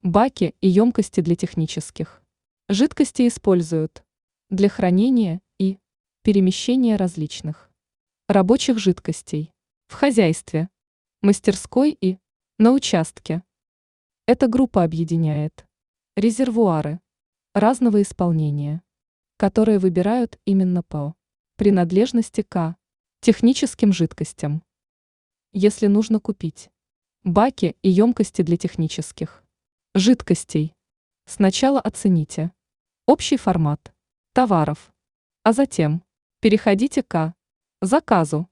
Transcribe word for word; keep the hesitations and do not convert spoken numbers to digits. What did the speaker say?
Баки и емкости для технических. Жидкости используют для хранения и перемещения различных рабочих жидкостей в хозяйстве, мастерской и на участке. Эта группа объединяет резервуары разного исполнения, которые выбирают именно по принадлежности к техническим жидкостям. Если нужно купить баки и емкости для технических жидкостей, сначала оцените общий формат товаров, а затем переходите к заказу.